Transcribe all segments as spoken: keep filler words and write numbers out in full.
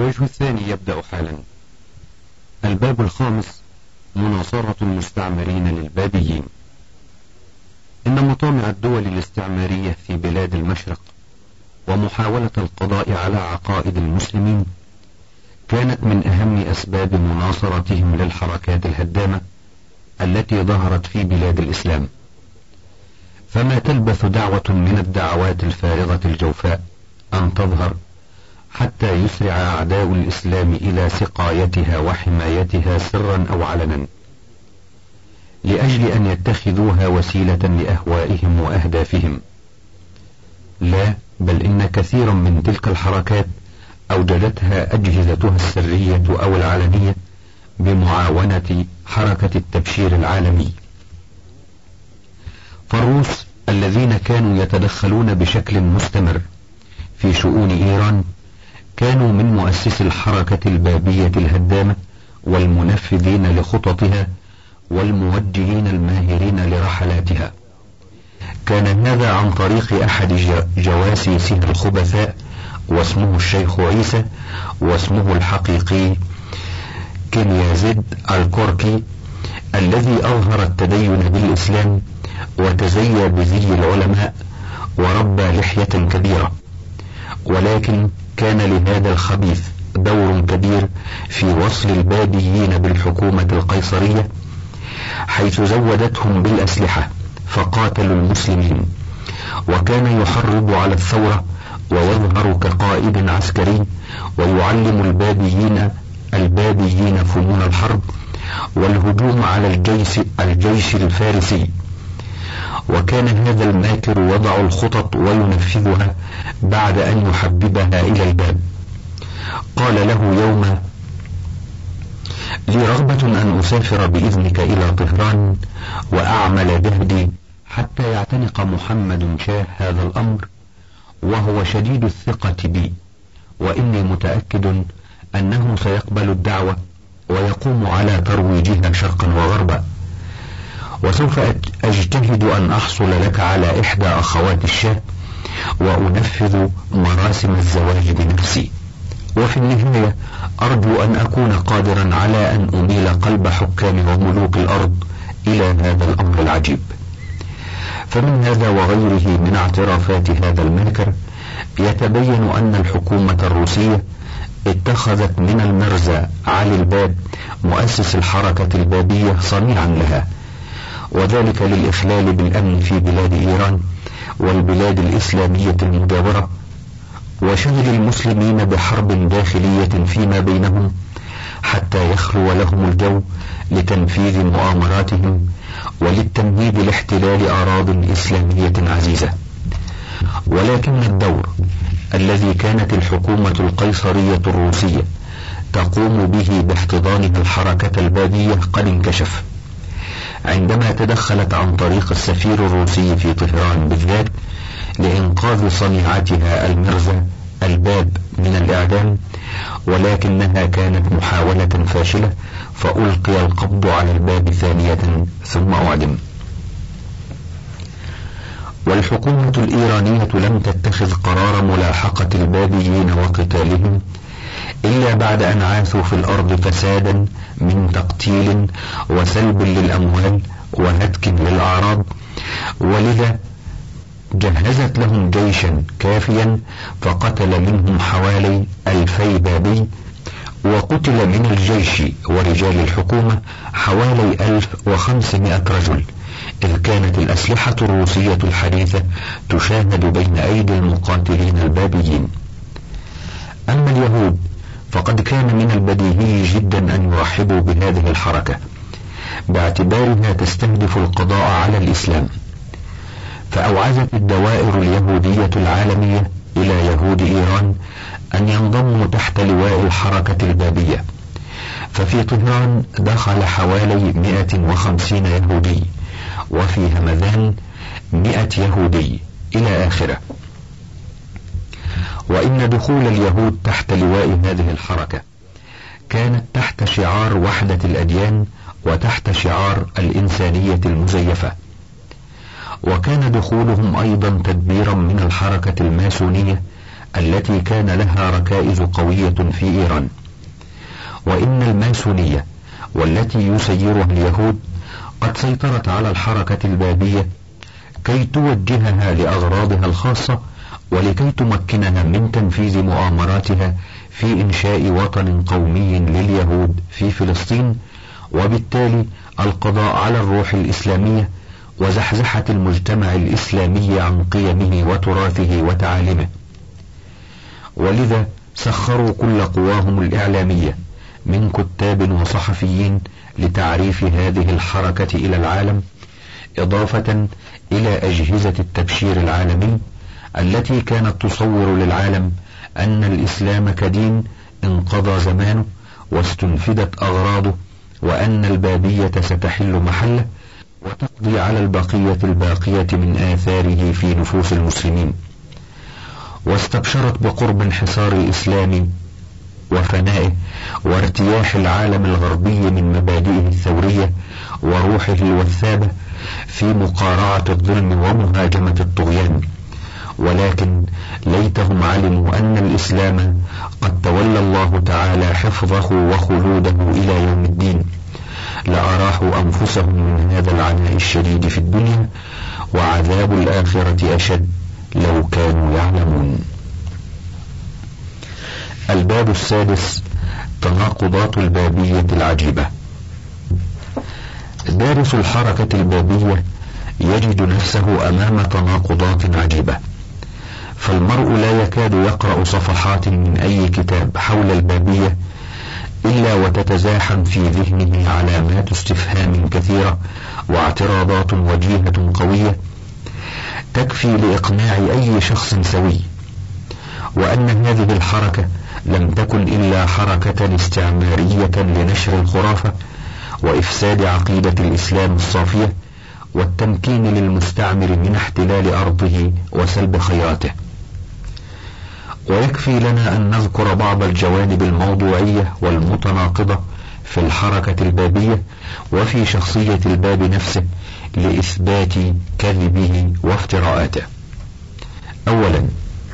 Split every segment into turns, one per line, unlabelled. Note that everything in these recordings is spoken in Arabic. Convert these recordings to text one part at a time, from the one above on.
الوجه الثاني يبدأ حالا. الباب الخامس: مناصرة المستعمرين للبابيين. إن مطامع الدول الاستعمارية في بلاد المشرق ومحاولة القضاء على عقائد المسلمين كانت من أهم أسباب مناصرتهم للحركات الهدامة التي ظهرت في بلاد الإسلام. فما تلبث دعوة من الدعوات الفارغة الجوفاء أن تظهر حتى يسرع أعداء الإسلام إلى سقايتها وحمايتها سرا أو علنا، لأجل أن يتخذوها وسيلة لأهوائهم وأهدافهم. لا، بل إن كثيرا من تلك الحركات أوجدتها أجهزتها السرية أو العلنية بمعاونة حركة التبشير العالمي. فالروس الذين كانوا يتدخلون بشكل مستمر في شؤون إيران كانوا من مؤسسي الحركة البابية الهدامة والمنفذين لخططها والموجهين الماهرين لرحلاتها. كان هذا عن طريق أحد جواسيسها الخبثاء، واسمه الشيخ عيسى، واسمه الحقيقي كنيازيد الكوركي، الذي أظهر التدين بالإسلام وتزيى بزي العلماء وربى لحية كبيرة. ولكن كان لهذا الخبيث دور كبير في وصل البابيين بالحكومة القيصرية، حيث زودتهم بالأسلحة فقاتلوا المسلمين، وكان يحرض على الثورة ويظهر كقائد عسكري ويعلم البابيين البابيين فنون الحرب والهجوم على الجيش, الجيش الفارسي. وكان هذا الماكر يضع الخطط وينفذها بعد أن يحببها إلى الباب. قال له يوما: لي رغبة أن أسافر بإذنك إلى طهران وأعمل جهدي حتى يعتنق محمد شاه هذا الأمر، وهو شديد الثقة بي، وإني متأكد أنه سيقبل الدعوة ويقوم على ترويجها شرقا وغربا، وسوف أجتهد أن أحصل لك على إحدى أخوات الشاه وأنفذ مراسم الزواج بنفسي، وفي النهاية أرجو أن أكون قادرا على أن أميل قلب حكام وملوك الأرض إلى هذا الأمر العجيب. فمن هذا وغيره من اعترافات هذا الماكر يتبين أن الحكومة الروسية اتخذت من المرزا علي الباب مؤسس الحركة البابية صنيعا لها، وذلك للإخلال بالأمن في بلاد إيران والبلاد الإسلامية المجاورة، وشغل المسلمين بحرب داخلية فيما بينهم حتى يخلو لهم الجو لتنفيذ مؤامراتهم وللتمهيد لاحتلال أراضٍ إسلامية عزيزة. ولكن الدور الذي كانت الحكومة القيصرية الروسية تقوم به باحتضانها الحركة البابية قد انكشف عندما تدخلت عن طريق السفير الروسي في طهران بالذات لإنقاذ صنيعتها المرزا الباب من الإعدام، ولكنها كانت محاولة فاشلة، فألقي القبض على الباب ثانية ثم أعدم. والحكومة الإيرانية لم تتخذ قرار ملاحقة البابيين وقتالهم إلا بعد أن عاثوا في الأرض فسادا من تقتيل وسلب للأموال وهتك للأعراض، ولذا جهزت لهم جيشا كافيا فقتل منهم حوالي ألفي بابي، وقتل من الجيش ورجال الحكومة حوالي ألف وخمسمائة رجل، إذ كانت الأسلحة الروسية الحديثة تشاهد بين أيدي المقاتلين البابيين. أما اليهود فقد كان من البديهي جدا أن يرحبوا بهذه الحركة باعتبارها تستهدف القضاء على الإسلام، فأوعزت الدوائر اليهودية العالمية إلى يهود إيران أن ينضموا تحت لواء الحركة البابية. ففي طهران دخل حوالي مئة وخمسين يهودي، وفي همذان مئة يهودي إلى آخره. وإن دخول اليهود تحت لواء هذه الحركة كانت تحت شعار وحدة الأديان وتحت شعار الإنسانية المزيفة، وكان دخولهم أيضا تدبيرا من الحركة الماسونية التي كان لها ركائز قوية في إيران. وإن الماسونية والتي يسيرها اليهود قد سيطرت على الحركة البابية كي توجهها لأغراضها الخاصة، ولكي تمكنها من تنفيذ مؤامراتها في إنشاء وطن قومي لليهود في فلسطين، وبالتالي القضاء على الروح الإسلامية وزحزحة المجتمع الإسلامي عن قيمه وتراثه وتعاليمه. ولذا سخروا كل قواهم الإعلامية من كتاب وصحفيين لتعريف هذه الحركة إلى العالم، إضافة إلى أجهزة التبشير العالمي التي كانت تصور للعالم أن الإسلام كدين انقضى زمانه واستنفدت أغراضه، وأن البابية ستحل محله وتقضي على البقية الباقية من آثاره في نفوس المسلمين. واستبشرت بقرب انحصار الإسلام وفنائه وارتياح العالم الغربي من مبادئه الثورية وروحه الوثابة في مقارعة الظلم ومهاجمة الطغيان. ولكن ليتهم علموا أن الإسلام قد تولى الله تعالى حفظه وخلوده إلى يوم الدين، لأراحوا أنفسهم من هذا العناء الشديد في الدنيا، وعذاب الآخرة أشد لو كانوا يعلمون. الباب السادس: تناقضات البابية العجيبة. دارس الحركة البابية يجد نفسه أمام تناقضات عجيبة، فالمرء لا يكاد يقرأ صفحات من أي كتاب حول البابية إلا وتتزاحم في ذهنه علامات استفهام كثيرة واعتراضات وجيهة قوية تكفي لإقناع أي شخص سوي، وأن هذه الحركة لم تكن إلا حركة استعمارية لنشر الخرافة وإفساد عقيدة الإسلام الصافية والتمكين للمستعمر من احتلال أرضه وسلب خيراته. ويكفي لنا أن نذكر بعض الجوانب الموضوعية والمتناقضة في الحركة البابية وفي شخصية الباب نفسه لإثبات كذبه وافتراءاته. أولا،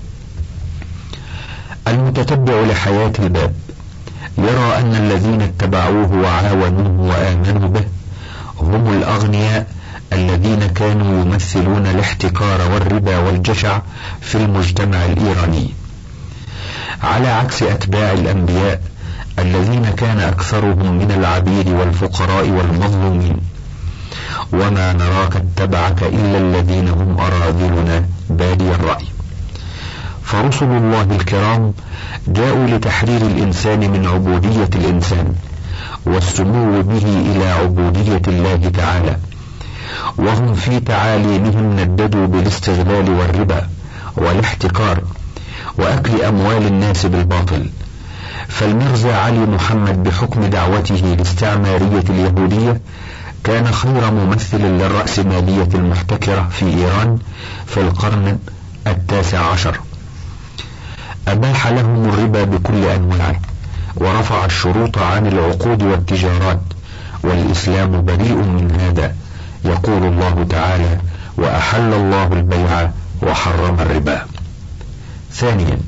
المتتبع لحياة الباب يرى أن الذين اتبعوه وعاونوه وآمنوا به هم الأغنياء الذين كانوا يمثلون الاحتكار والربا والجشع في المجتمع الإيراني، على عكس أتباع الأنبياء الذين كان أكثرهم من العبيد والفقراء والمظلومين. وما نراك اتبعك إلا الذين هم أراذلنا بادي الرأي. فرسل الله الكرام جاءوا لتحرير الإنسان من عبودية الإنسان والسمو به إلى عبودية الله تعالى، وهم في تعاليمهم نددوا بالاستغلال والربا والاحتكار وأكل أموال الناس بالباطل. فالمرزا علي محمد بحكم دعوته لاستعمارية اليهودية كان خير ممثل للرأسمالية المحتكرة في إيران في القرن التاسع عشر. أباح لهم الربا بكل أنواعه ورفع الشروط عن العقود والتجارات، والإسلام بريء من هذا. يقول الله تعالى: وأحل الله البيع وحرم الربا. ثانيا،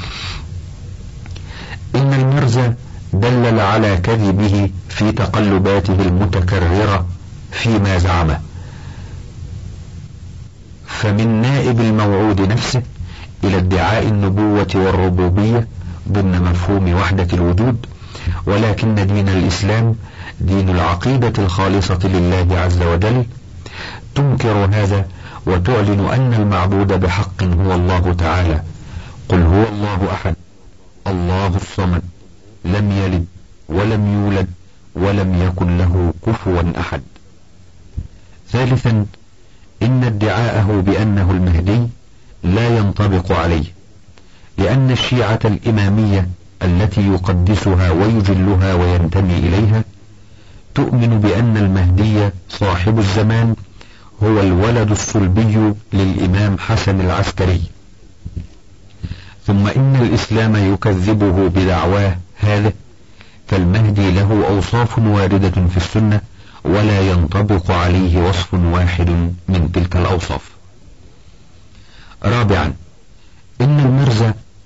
إن المرزا دلل على كذبه في تقلباته المتكررة فيما زعمه، فمن نائب الموعود نفسه إلى ادعاء النبوة والربوبية ضمن مفهوم وحدة الوجود، ولكن دين الإسلام دين العقيدة الخالصة لله عز وجل. تنكر هذا وتعلن أن المعبود بحق هو الله تعالى. قل هو الله أحد الله الصمد لم يلد ولم يولد ولم يكن له كفوا أحد. ثالثا، إن ادعاءه بأنه المهدي لا ينطبق عليه، لأن الشيعة الإمامية التي يقدسها ويجلها وينتمي إليها تؤمن بأن المهدي صاحب الزمان هو الولد الصلبي للإمام حسن العسكري. ثم إن الإسلام يكذبه بدعواه هذا، فالمهدي له أوصاف واردة في السنة ولا ينطبق عليه وصف واحد من تلك الأوصاف. رابعا، إن المرزا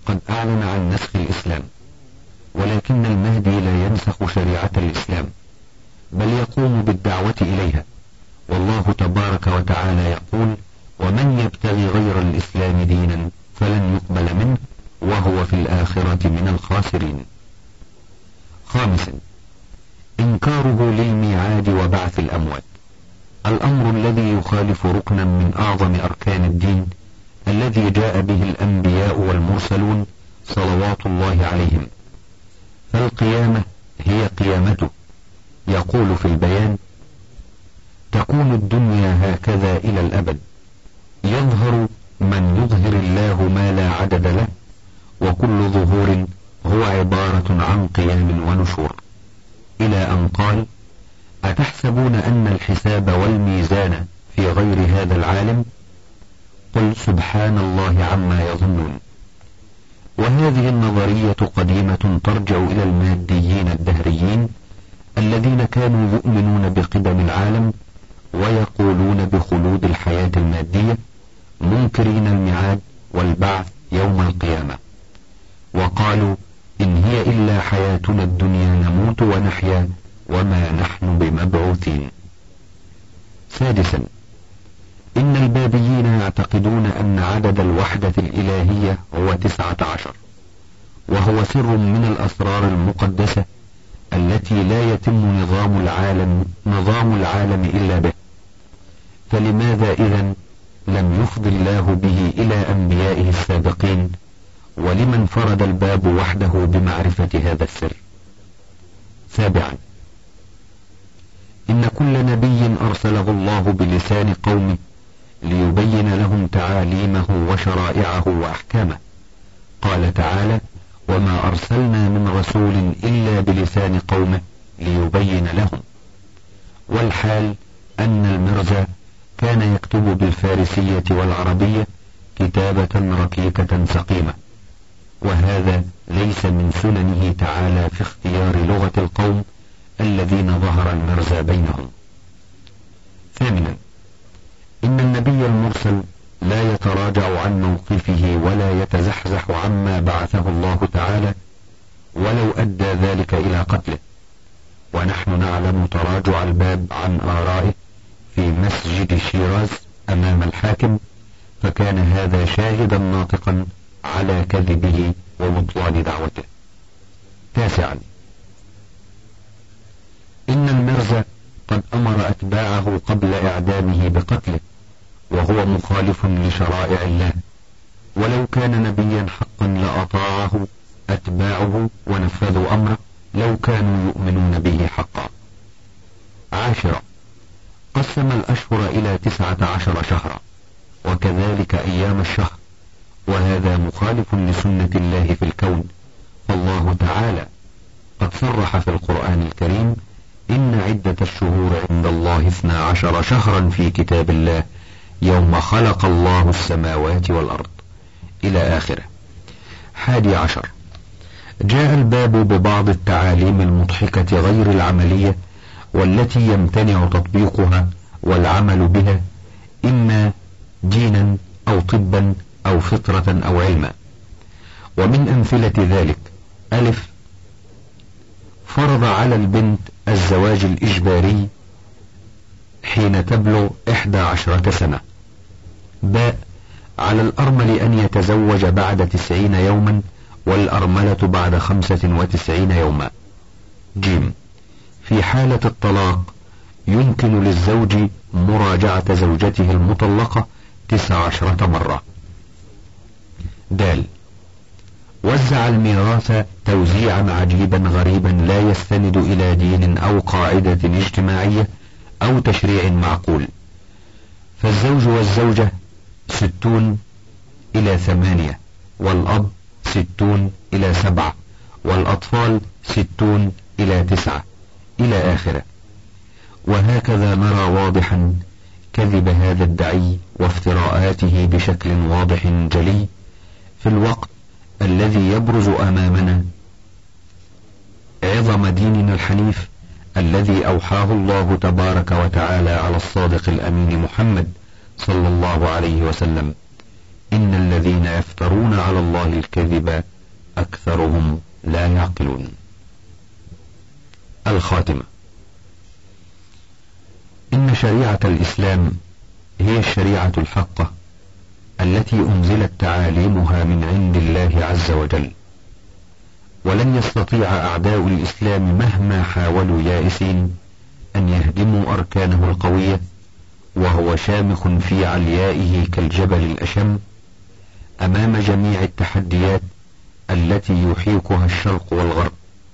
قد أعلن عن نسخ الإسلام، ولكن المهدي لا ينسخ شريعة الإسلام بل يقوم بالدعوة إليها، والله تبارك وتعالى يقول: ومن يبتغي غير الإسلام دينا فلن يقبل منه وهو في الآخرة من الخاسرين. خامسا، إنكاره للميعاد وبعث الأموات، الأمر الذي يخالف ركنا من أعظم أركان الدين الذي جاء به الأنبياء والمرسلون صلوات الله عليهم. فالقيامة هي قيامته، يقول في البيان: تكون الدنيا هكذا إلى الأبد، يظهر من يظهر الله ما لا عدد له، وكل ظهور هو عبارة عن قيام ونشور، إلى أن قال: أتحسبون أن الحساب والميزان في غير هذا العالم؟ قل سبحان الله عما يظنون. وهذه النظرية قديمة ترجع إلى الماديين الدهريين الذين كانوا يؤمنون بقدم العالم ويقولون بخلود الحياة المادية، منكرين الميعاد والبعث يوم القيامة، وقالوا: إن هي إلا حياتنا الدنيا نموت ونحيا وما نحن بمبعوثين. سادسا، إن البابيين يعتقدون أن عدد الوحدة الإلهية هو تسعة عشر، وهو سر من الأسرار المقدسة التي لا يتم نظام العالم نظام العالم إلا به. فلماذا إذن لم يفض الله به إلى أنبيائه السابقين، ولمن فرد الباب وحده بمعرفة هذا السر؟ سابعا، إن كل نبي أرسله الله بلسان قومه ليبين لهم تعاليمه وشرائعه وأحكامه. قال تعالى: وما أرسلنا من رسول إلا بلسان قومه ليبين لهم. والحال أن المرزا كان يكتب بالفارسية والعربية كتابة ركيكة سقيمة، وهذا ليس من سننه تعالى في اختيار لغة القوم الذين ظهر المرزا بينهم. ثامنا، إن النبي المرسل لا يتراجع عن موقفه ولا يتزحزح عما بعثه الله تعالى ولو أدى ذلك إلى قتله، ونحن نعلم تراجع الباب عن آرائه في مسجد شيراز أمام الحاكم، فكان هذا شاهدا ناطقا على كذبه وبطلان دعوته. تاسعا، إن المرزا قد أمر أتباعه قبل إعدامه بقتله، وهو مخالف لشرائع الله، ولو كان نبيا حقا لأطاعه أتباعه ونفذوا أمره لو كانوا يؤمنون به حقا. عاشرة، قسم الأشهر إلى تسعة عشر شهرا، وكذلك أيام الشهر، وهذا مخالف لسنة الله في الكون، فالله تعالى قد صرح في القرآن الكريم: إن عدة الشهور عند الله اثنا عشر شهرا في كتاب الله يوم خلق الله السماوات والأرض، إلى آخره. حادي عشر، جاء الباب ببعض التعاليم المضحكة غير العملية والتي يمتنع تطبيقها والعمل بها، إما دينا أو طبا أو فطرة أو علما. ومن أمثلة ذلك: ألف، فرض على البنت الزواج الإجباري حين تبلغ إحدى عشرة سنة. باء، على الأرمل أن يتزوج بعد تسعين يوما والأرملة بعد خمسة وتسعين يوما. جيم، في حالة الطلاق يمكن للزوج مراجعة زوجته المطلقة تسع عشرة مرة. دال، وزع الميراث توزيعا عجيبا غريبا لا يستند إلى دين أو قاعدة اجتماعية أو تشريع معقول، فالزوج والزوجة ستون إلى ثمانية، والأب ستون إلى سبعة، والأطفال ستون إلى تسعة، إلى آخره. وهكذا نرى واضحا كذب هذا الدعي وافتراءاته بشكل واضح جلي في الوقت الذي يبرز أمامنا عظم ديننا الحنيف الذي أوحاه الله تبارك وتعالى على الصادق الأمين محمد صلى الله عليه وسلم: إن الذين يفترون على الله الكذب أكثرهم لا يعقلون. الخاتمة. إن شريعة الإسلام هي الشريعة الحقة التي أنزلت تعاليمها من عند الله عز وجل، ولن يستطيع أعداء الإسلام مهما حاولوا يائسين أن يهدموا أركانه القوية، وهو شامخ في عليائه كالجبل الأشم أمام جميع التحديات التي يحيكها الشرق والغرب.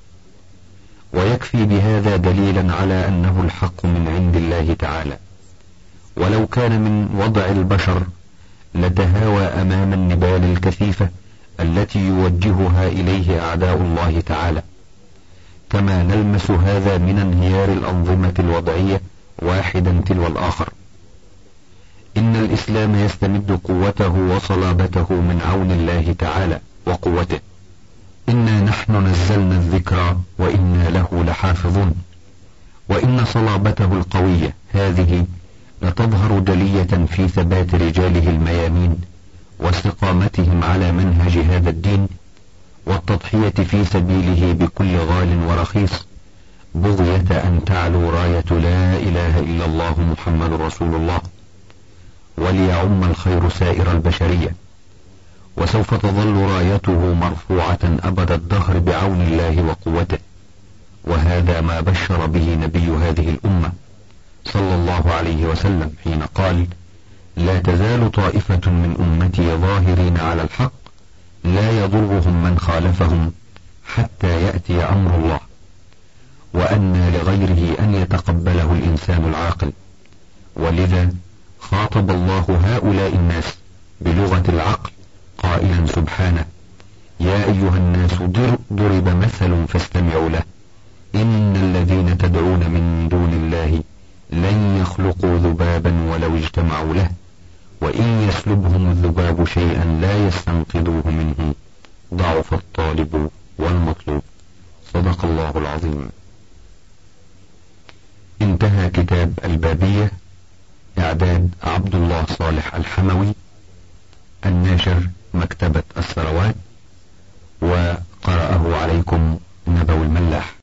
ويكفي بهذا دليلا على أنه الحق من عند الله تعالى، ولو كان من وضع البشر لتهاوى أمام النبال الكثيفة التي يوجهها إليه أعداء الله تعالى، كما نلمس هذا من انهيار الأنظمة الوضعية واحدا تلو الآخر. إن الإسلام يستمد قوته وصلابته من عون الله تعالى وقوته. إنا نحن نزلنا الذكر وإنا له لحافظون. وإن صلابته القوية هذه لتظهر جلية في ثبات رجاله الميامين واستقامتهم على منهج هذا الدين، والتضحية في سبيله بكل غال ورخيص، بغية أن تعلو راية لا إله إلا الله محمد رسول الله، وليعم الخير سائر البشرية. وسوف تظل رايته مرفوعة أبد الدهر بعون الله وقوته، وهذا ما بشر به نبي هذه الأمة صلى الله عليه وسلم حين قال: لا تزال طائفة من أمتي ظاهرين على الحق لا يضرهم من خالفهم حتى يأتي أمر الله. وأن لغيره أن يتقبله الإنسان العاقل، ولذا خاطب الله هؤلاء الناس بلغة العقل قائلا سبحانه: يا أيها الناس ضرب مثل فاستمعوا له، إن الذين تدعون من دون الله لن يخلقوا ذبابا ولو اجتمعوا له، وإن يسلبهم الذباب شيئا لا يستنقذوه منه، ضعف الطالب والمطلوب. صدق الله العظيم. انتهى كتاب البابية، إعداد عبد الله صالح الحموي، الناشر مكتبة الثروات، وقرأه عليكم نبوي الملاح.